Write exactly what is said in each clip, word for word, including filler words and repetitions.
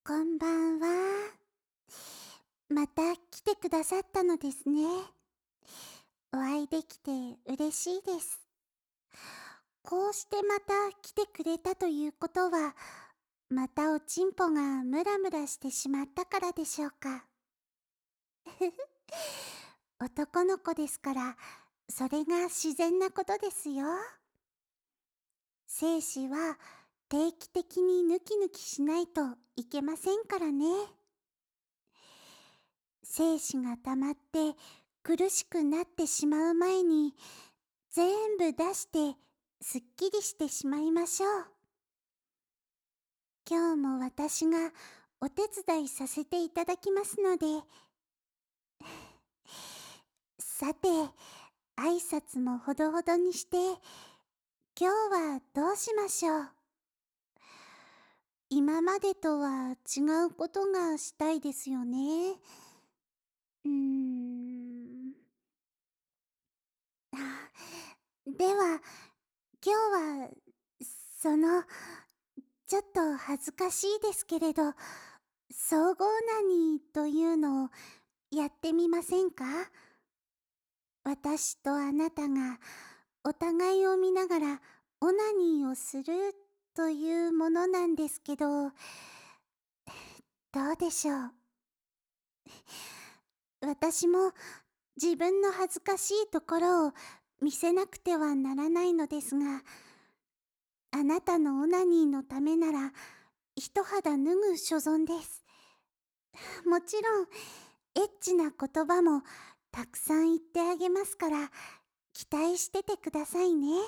こんばんは。また来てくださったのですね。お会いできて嬉しいです。こうしてまた来てくれたということは、またおちんぽがムラムラしてしまったからでしょうか。男の子ですから、それが自然なことですよ。精子は定期的にヌキヌキしないといけませんからね。精子が溜まって苦しくなってしまう前に全部出してすっきりしてしまいましょう。今日も私がお手伝いさせていただきますので。さて、挨拶もほどほどにして、今日はどうしましょう。今までとは違うことがしたいですよね。うーん。あでは、今日は、その、ちょっと恥ずかしいですけれど、総合ナニーというのをやってみませんか？私とあなたがお互いを見ながらオナニーをするというものなんですけど、どうでしょう。私も自分の恥ずかしいところを見せなくてはならないのですが、あなたのオナニーのためなら一肌脱ぐ所存です。もちろんエッチな言葉もたくさん言ってあげますから、期待しててくださいね。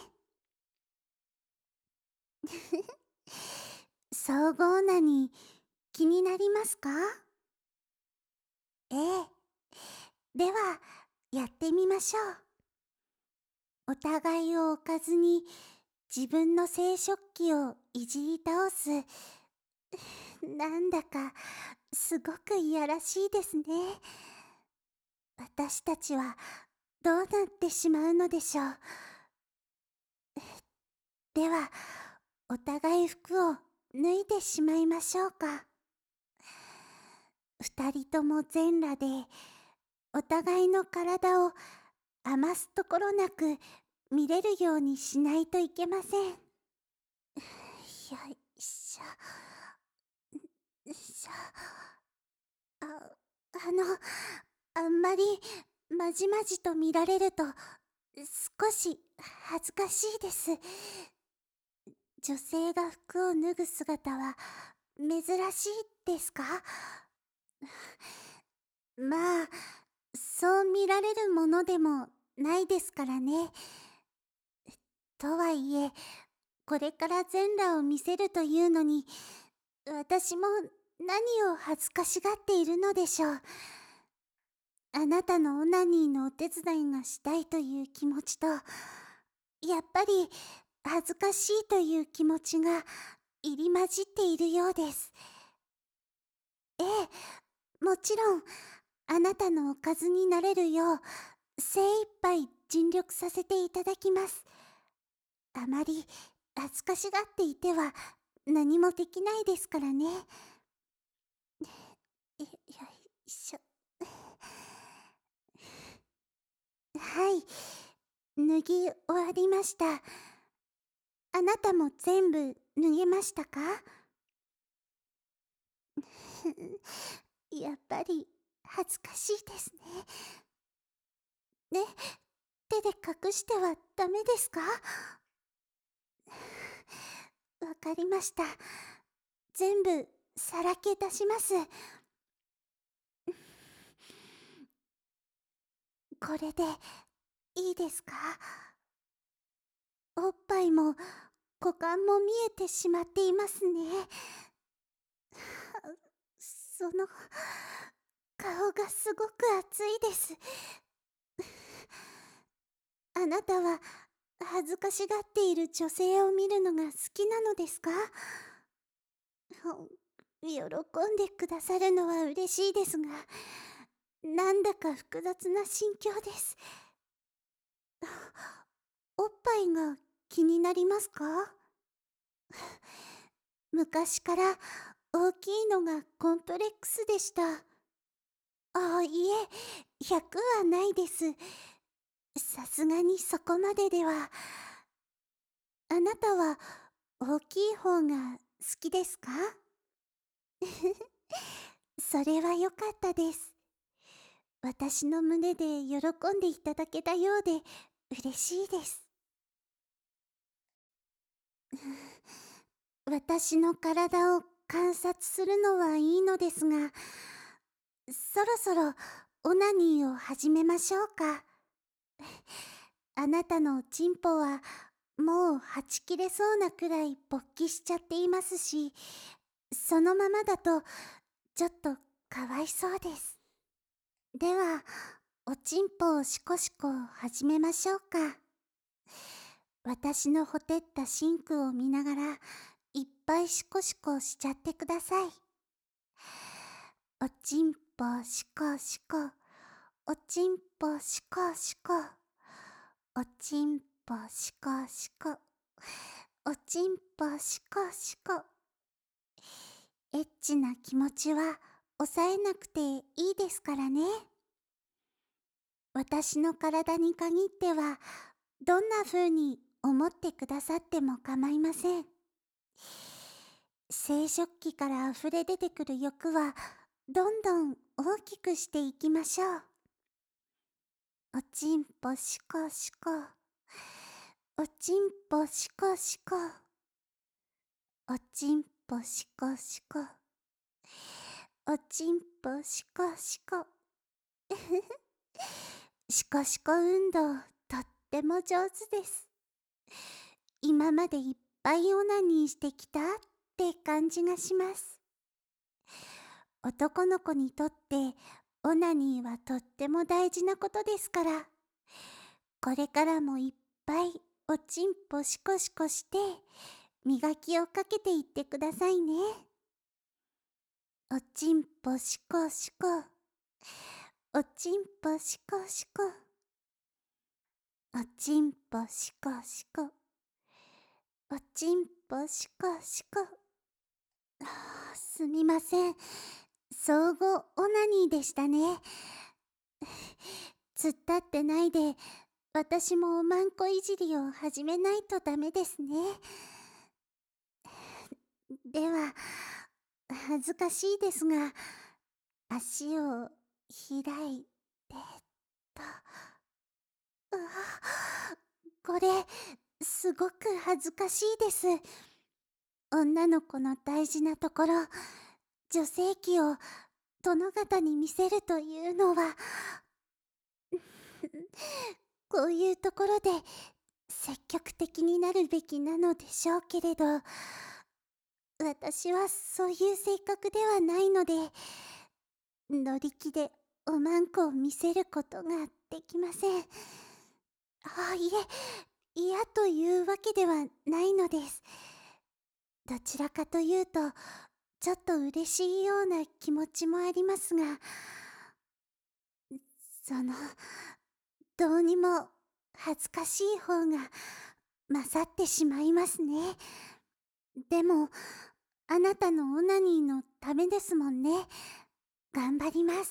総合なに気になりますか？ええ。では、やってみましょう。お互いを置かずに自分の生殖器をいじり倒す。なんだかすごくいやらしいですね。私たちはどうなってしまうのでしょう。では、お互い服を脱いでしまいましょうか。二人とも全裸で、お互いの体を余すところなく見れるようにしないといけません。よいしょ。よいしょ。あ、あの、あんまりまじまじと見られると少し恥ずかしいです。女性が服を脱ぐ姿は珍しいですか？まあ、そう見られるものでもないですからね。とはいえ、これから全裸を見せるというのに、私も何を恥ずかしがっているのでしょう。あなたのオナニーのお手伝いがしたいという気持ちと、やっぱり恥ずかしいという気持ちが入り混じっているようです。ええ、もちろん、あなたのおかずになれるよう、精一杯尽力させていただきます。あまり恥ずかしがっていては何もできないですからね。よよいしょ。はい、脱ぎ終わりました。あなたも全部脱げましたか？やっぱり恥ずかしいですね。ね、手で隠してはダメですか？わかりました。全部さらけ出します。これでいいですか？おっぱいも股間も見えてしまっていますね。その顔がすごく熱いです。あなたは恥ずかしがっている女性を見るのが好きなのですか？喜んでくださるのは嬉しいですが、なんだか複雑な心境です。おっぱいが気になりますか？昔から大きいのがトレックスでした。あ、いえ、ひゃくはないです。さすがにそこまででは。あなたは大きい方が好きですか？それは良かったです。私の胸で喜んでいただけたようで嬉しいです。私の体を観察するのはいいのですが、そろそろオナニーを始めましょうか。あなたのチンポはもうはち切れそうなくらい勃起しちゃっていますし、そのままだとちょっとかわいそうです。では、おちんぽをシコシコ始めましょうか。私のほてったシンクを見ながらいっぱいシコシコしちゃってください。おちんぽシコシコ、おちんぽシコシコ、おちんぽシコシコ、おちんぽシコシコ。エッチな気持ちは抑えなくていいですからね。私の体に限ってはどんな風に思ってくださっても構いません。生殖器から溢れ出てくる欲はどんどん大きくしていきましょう。おちんぽシコシコ、おちんぽシコシコ、おちんぽシコシコ、おちんぽシコシコ。シコシコ運動とっても上手です。今までいっぱいオナニーしてきたって感じがします。男の子にとってオナニーはとっても大事なことですから、これからもいっぱいおちんぽシコシコして磨きをかけていってくださいね。おちんぽシコシコ、おちんぽシコシコ、おちんぽシコシコ、おちんぽシコシコ。はあ、すみません。相互オナニーでしたね。突っ立ってないで、私もおまんこいじりを始めないとダメですね。では、恥ずかしいですが、足を開いてと。うわ、これ、すごく恥ずかしいです。女の子の大事なところ、女性器を殿方に見せるというのは、こういうところで積極的になるべきなのでしょうけれど、私はそういう性格ではないので、乗り気でおまんこを見せることができません。あ、いえ、嫌というわけではないのです。どちらかというと、ちょっと嬉しいような気持ちもありますが、その、どうにも恥ずかしい方が勝ってしまいますね。でも、あなたのオナニーのためですもんね。頑張ります。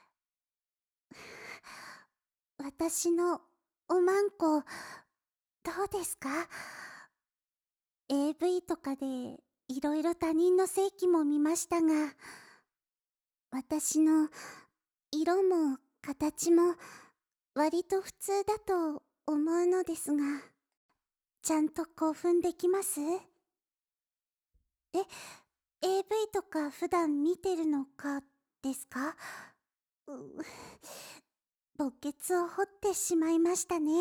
私のおまんこ、どうですか？ エーブイ とかでいろいろ他人の性器も見ましたが、私の色も形も割と普通だと思うのですが、ちゃんと興奮できます？え、エーブイ とか普段見てるのかですか？う墓穴を掘ってしまいましたね。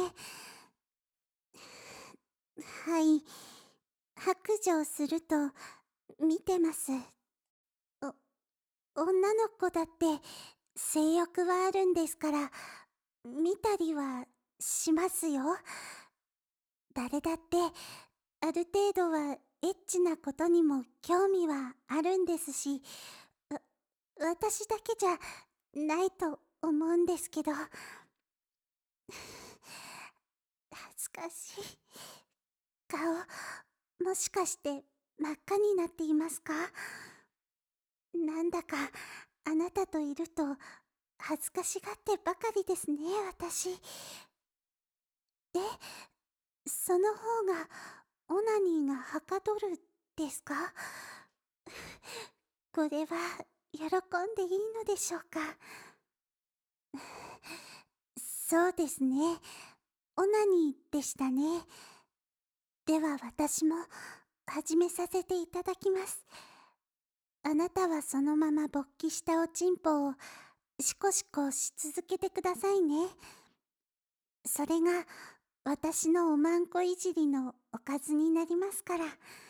はい。白状すると、見てます。お、女の子だって性欲はあるんですから、見たりはしますよ。誰だって、ある程度はエッチなことにも興味はあるんですし、わ私だけじゃないと思うんですけど。恥ずかしい。顔、もしかして真っ赤になっていますか？なんだかあなたといると恥ずかしがってばかりですね、私。え、その方がオナニーがはかどるですか？これは喜んでいいのでしょうか？そうですね。オナニーでしたね。では私も始めさせていただきます。あなたはそのまま勃起したおちんぽをシコシコし続けてくださいね。それが私のおまんこいじりのおかずになりますから。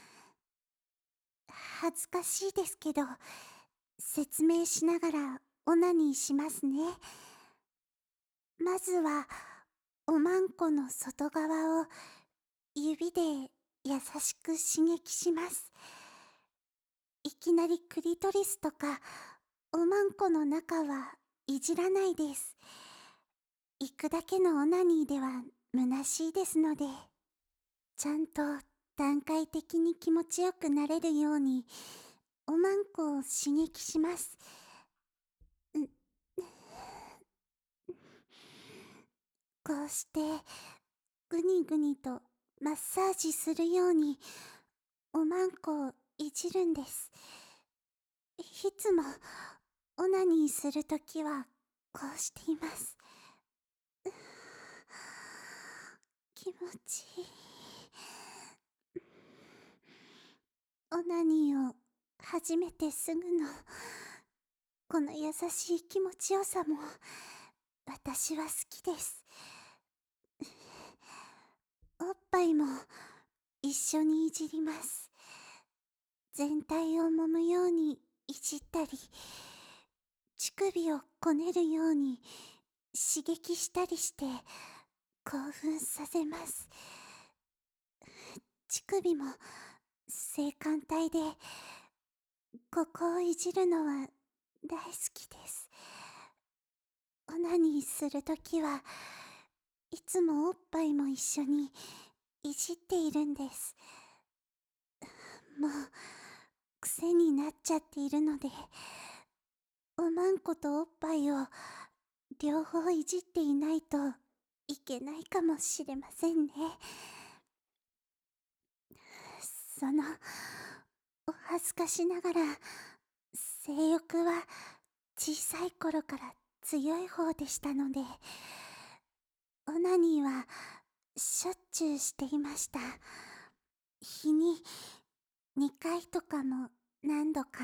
恥ずかしいですけど、説明しながらオナニーしますね。まずは、おまんこの外側を指で優しく刺激します。いきなりクリトリスとかおまんこの中はいじらないです。行くだけのオナニーでは虚しいですので、ちゃんと段階的に気持ちよくなれるようにおまんこを刺激します。んこうしてぐにぐにとマッサージするようにおまんこをいじるんです。いつもオナニーするときはこうしています。気持ちいい。オナニーを始めてすぐのこの優しい気持ちよさも私は好きです。おっぱいも一緒にいじります。全体を揉むようにいじったり、乳首をこねるように刺激したりして興奮させます。乳首も性感帯で、ここをいじるのは大好きです。オナニーするときはいつもおっぱいも一緒にいじっているんです。もう癖になっちゃっているので、おまんことおっぱいを両方いじっていないといけないかもしれませんね。その、お恥ずかしながら、性欲は小さい頃から強い方でしたので、オナニーはしょっちゅうしていました。日ににかいとかも何度か。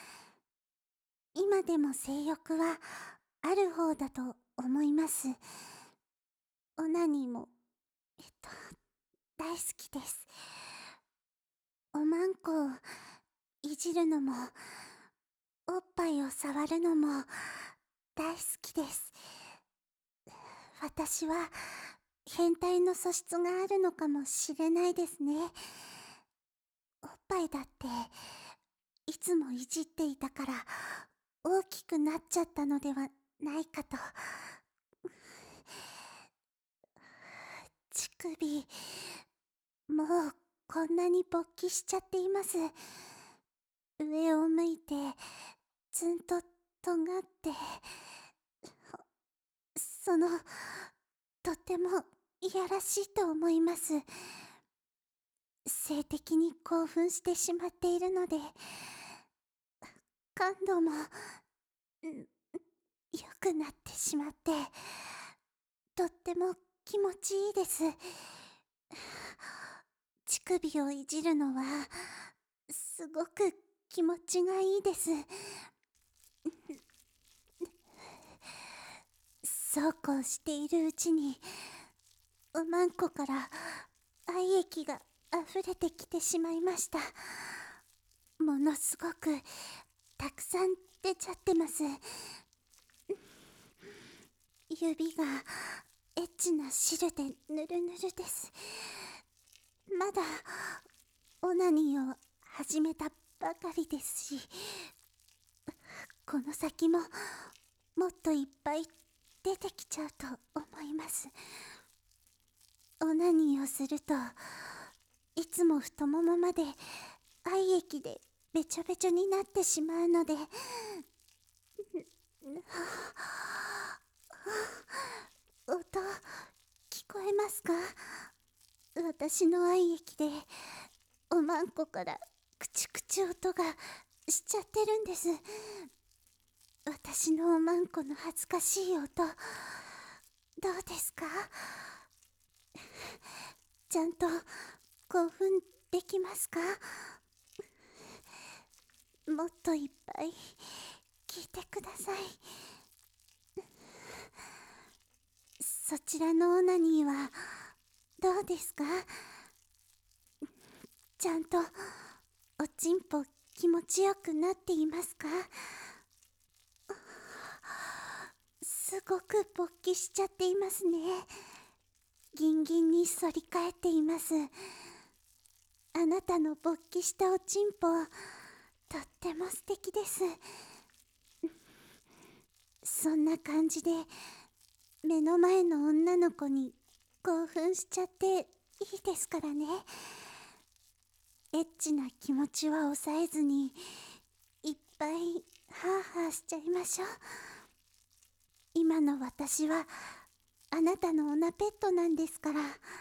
今でも性欲はある方だと思います。オナニーも、えっと、大好きです。おまんこをいじるのも、おっぱいを触るのも大好きです。私は変態の素質があるのかもしれないですね。おっぱいだっていつもいじっていたから大きくなっちゃったのではないかと。乳首、もうこんなに勃起しちゃっています。上を向いてずんととんがって、そのとってもいやらしいと思います。性的に興奮してしまっているので、感度も良くなってしまって、とっても気持ちいいです。乳首をいじるのはすごく気持ちがいいです。そうこうしているうちにおまんこから愛液が溢れてきてしまいました。ものすごくたくさん出ちゃってます。指がエッチな汁でぬるぬるです。まだオナニーを始めたばかりですし、この先ももっといっぱい出てきちゃうと思います。オナニーをするといつも太ももまで愛液でべちょべちょになってしまうので。音、聞こえますか？私の愛液でおまんこからクチクチ音がしちゃってるんです。私のおまんこの恥ずかしい音、どうですか？ちゃんと興奮できますか？もっといっぱい聞いてください。そちらのオナニーはどうですか？ちゃんとおちんぽ気持ちよくなっていますか？すごく勃起しちゃっていますね。ギンギンに反り返っています。あなたの勃起したおちんぽ、とっても素敵です。そんな感じで目の前の女の子に興奮しちゃっていいですからね。エッチな気持ちは抑えずにいっぱいハーハーしちゃいましょう。今の私はあなたのオナペットなんですから。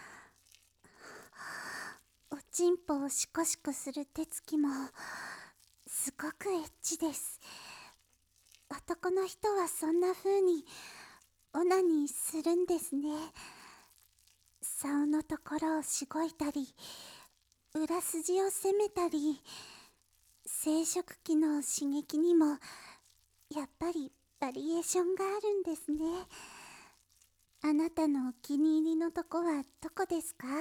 おちんぽをシコシコする手つきもすごくエッチです。男の人はそんな風にオナニーするんですね。竿のところをしごいたり、裏筋を攻めたり、生殖器の刺激にもやっぱりバリエーションがあるんですね。あなたのお気に入りのとこはどこですか？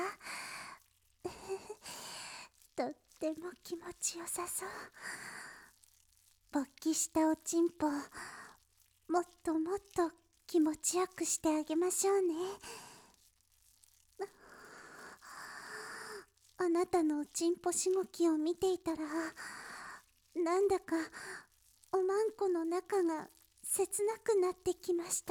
とっても気持ちよさそう。勃起したおちんぽ、もっともっと気持ちよくしてあげましょうね。あなたのおちんぽしごきを見ていたら、なんだかおまんこの中が切なくなってきました。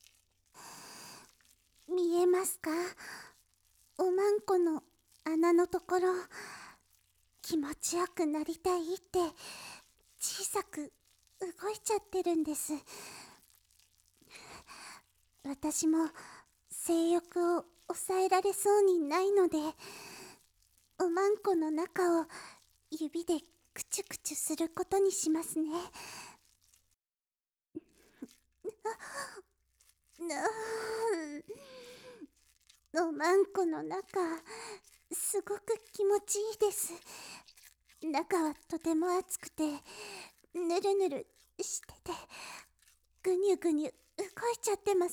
見えますか？おまんこの穴のところ、気持ちよくなりたいって小さく動いちゃってるんです。私も性欲を抑えられそうにないので、おまんこの中を指でクチュクチュすることにしますね。なあ、おまんこの中、すごく気持ちいいです。中はとても熱くて、ぬるぬるしてて、ぐにゅぐにゅ動いちゃってます。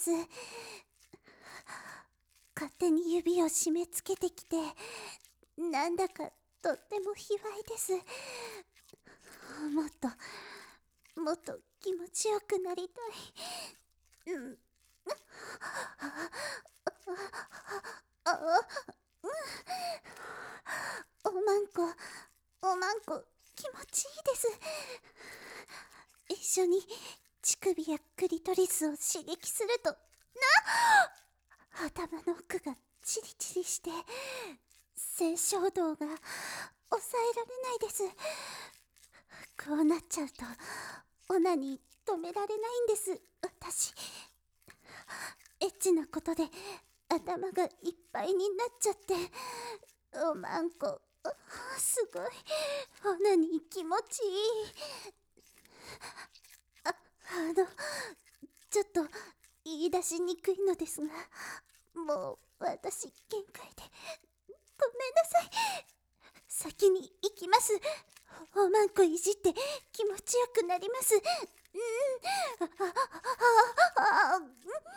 勝手に指を締め付けてきて、なんだかとっても卑猥です。もっともっと気持ちよくなりたい。うん。ああ、うん。おまんこ、おまんこ、気持ちいいです。一緒に乳首やクリトリスを刺激すると、な頭の奥がチリチリして、性衝動が抑えられないです。こうなっちゃうと、オナに止められないんです、私。エッチなことで頭がいっぱいになっちゃって、おまんこ、すごい、オナに気持ちいい。あ、あの、ちょっと言い出しにくいのですが、もう私限界で、ごめんなさい。先に行きます。おまんこいじって気持ちよくなります。うん。あ、あ、あ、あ、も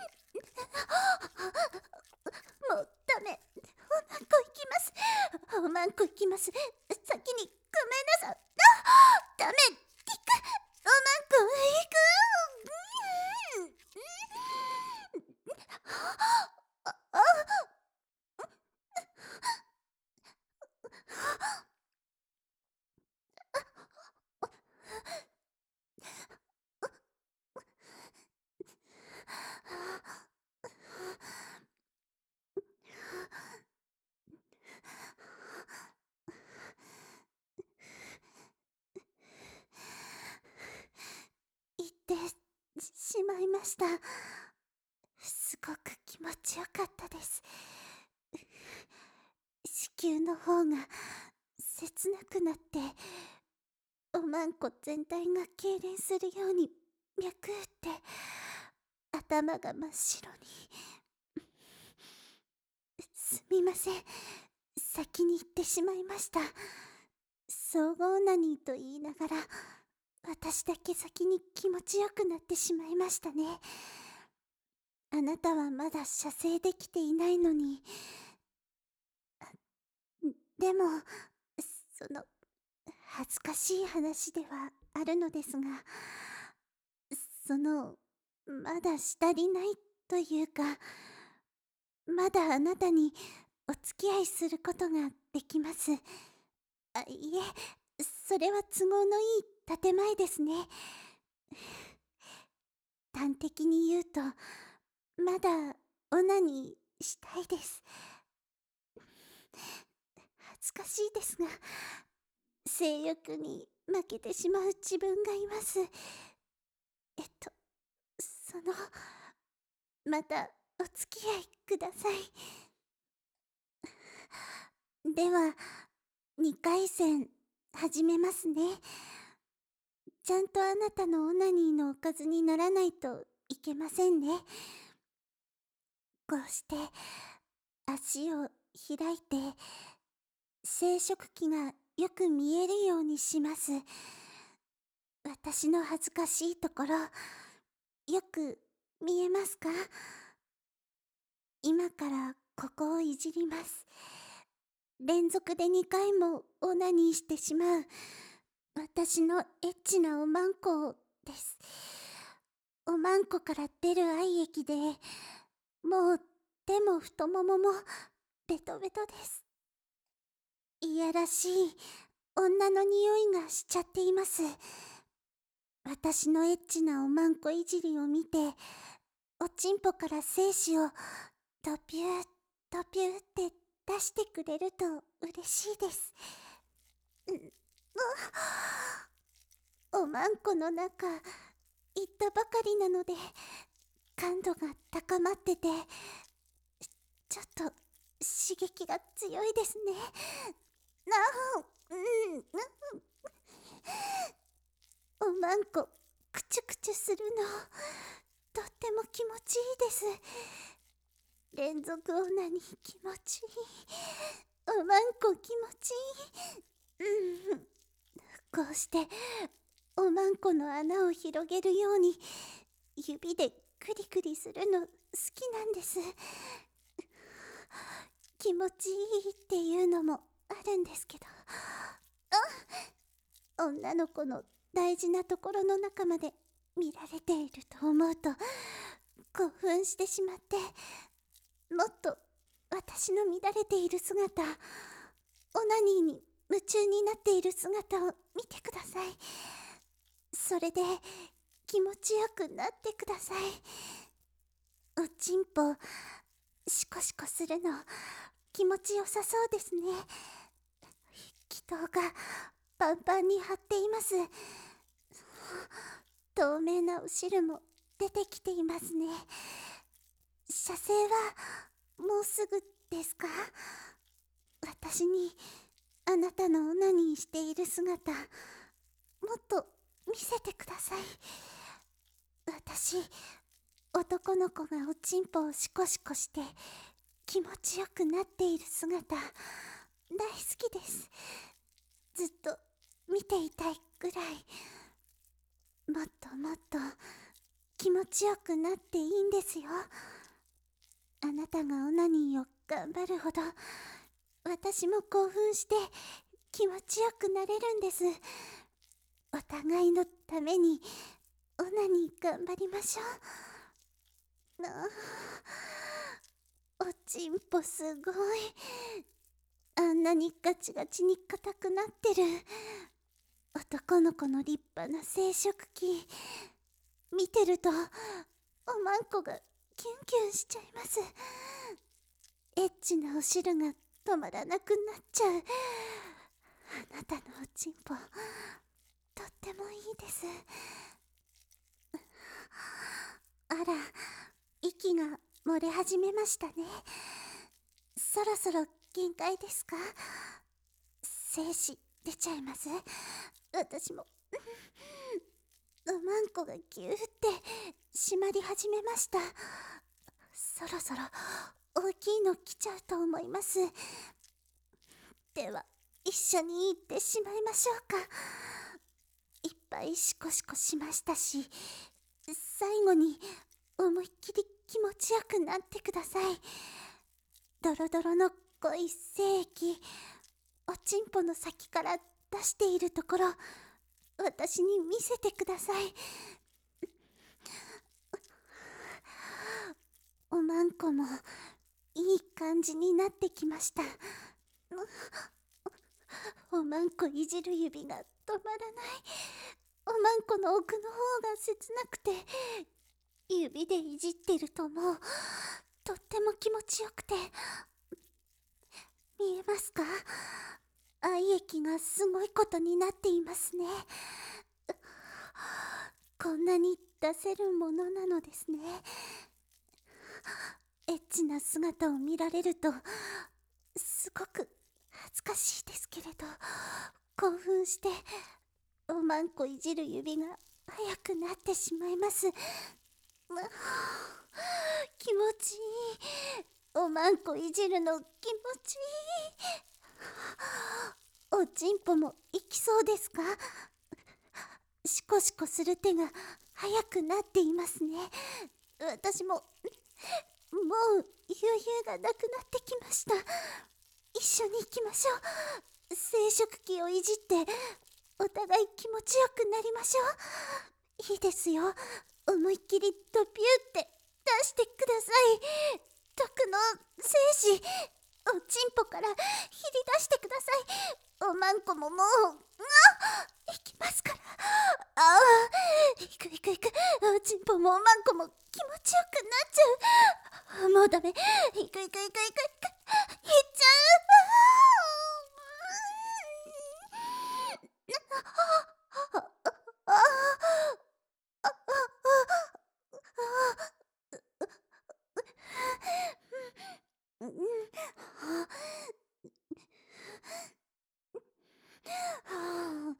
うダメ。おまんこ行きます。おまんこ行きます。先にごめんなさい。あ、ダメ。行く。おまんこ行く。うん。あ、あ、 した。すごく気持ちよかったです。子宮の方が切なくなって、おまんこ全体が痙攣するように脈打って、頭が真っ白に。すみません。先に行ってしまいました。総合ナニーと言いながら、私だけ先に気持ちよくなってしまいましたね。あなたはまだ射精できていないのに。でも、その、恥ずかしい話ではあるのですが、その、まだしたりないというか、まだあなたにお付き合いすることができます。あ、いえ、それは都合のいい建前ですね。端的に言うと、まだオナニーしたいです。恥ずかしいですが、性欲に負けてしまう自分がいます。えっと、その、またお付き合いください。では、にかい戦始めますね。ちゃんとあなたのオナニーのおかずにならないといけませんね。こうして足を開いて生殖器がよく見えるようにします。私の恥ずかしいところ、よく見えますか？今からここをいじります。連続でにかいもオナニーしてしまう私のエッチなおまんこです。おまんこから出る愛液で、もう手も太もももベトベトです。いやらしい女の匂いがしちゃっています。私のエッチなおまんこいじりを見て、おちんぽから精子をドピュードピューって出してくれると嬉しいです。おまんこの中、行ったばかりなので、感度が高まってて、ちょっと刺激が強いですね。なあ、うん、おまんこ、くちゅくちゅするの、とっても気持ちいいです。連続オナニー気持ちいい。おまんこ気持ちいい。うん。こうして、おまんこの穴を広げるように、指でクリクリするの好きなんです。気持ちいいっていうのもあるんですけど。あ、女の子の大事なところの中まで見られていると思うと興奮してしまって、もっと私の乱れている姿、オナニーに夢中になっている姿を見てください。それで気持ちよくなってください。おちんぽシコシコするの気持ちよさそうですね。気筒がパンパンに張っています。透明なお汁も出てきていますね。射精はもうすぐですか？私にあなたのオナニーしている姿、もっと見せてください。私、男の子がおちんぽをシコシコして気持ちよくなっている姿、大好きです。ずっと見ていたいぐらい。もっともっと気持ちよくなっていいんですよ。あなたがオナニーを頑張るほど、私も興奮して気持ちよくなれるんです。お互いのためにオナニー頑張りましょう。なあ、おちんぽすごい。あんなにガチガチに硬くなってる。男の子の立派な生殖器。見てると、おまんこがキュンキュンしちゃいます。エッチなお汁が止まらなくなっちゃう。あなたのおちんぽ、とってもいいです。あら、息が漏れ始めましたね。そろそろ限界ですか？精子出ちゃいます？私もおまんこがぎゅーって締まり始めました。そろそろ大きいの来ちゃうと思います。では一緒に行ってしまいましょうか。いっぱいシコシコしましたし、最後に思いっきり気持ちよくなってください。ドロドロの濃い精液、おちんぽの先から出しているところ、私に見せてください。おまんこもいい感じになってきました。おまんこいじる指が止まらない。おまんこの奥の方が切なくて、指でいじってるともうとっても気持ちよくて、見えますか？愛液がすごいことになっていますね。こんなに出せるものなのですね。エッチな姿を見られるとすごく恥ずかしいですけれど、興奮しておまんこいじる指が速くなってしまいます。気持ちいい。おまんこいじるの気持ちいい。おちんぽもいきそうですか？シコシコする手が速くなっていますね。私ももう余裕がなくなってきました。一緒に行きましょう。生殖器をいじってお互い気持ちよくなりましょう。いいですよ。思いっきりドピューって出してください。毒の精子、おちんぽから切り出してください。おまんこももう、あっ、いきますから。ああ、いくいくいく。おちんぽもおまんこも気持ちよくなっちゃう。もうダメ。いくいくいくいくいく。いっちゃう。うん、は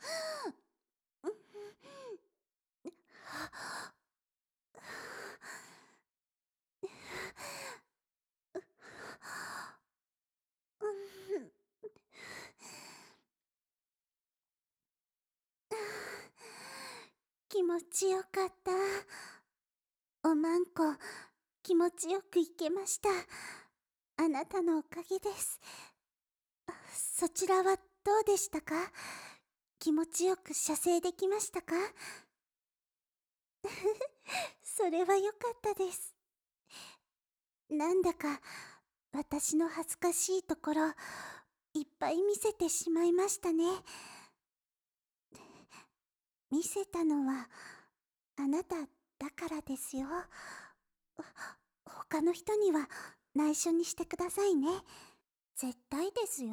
気持ちよかった。おまんこ、気持ちよくいけました。あなたのおかげです。そちらはどうでしたか？気持ちよく射精できましたか？それは良かったです。なんだか私の恥ずかしいところいっぱい見せてしまいましたね。見せたのはあなただからですよ。他の人には内緒にしてくださいね。絶対ですよ。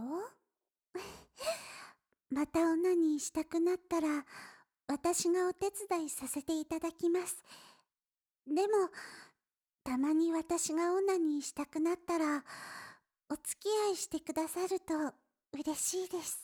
またオナニーしたくなったら私がお手伝いさせていただきます。でもたまに私がオナニーしたくなったらお付き合いしてくださると嬉しいです。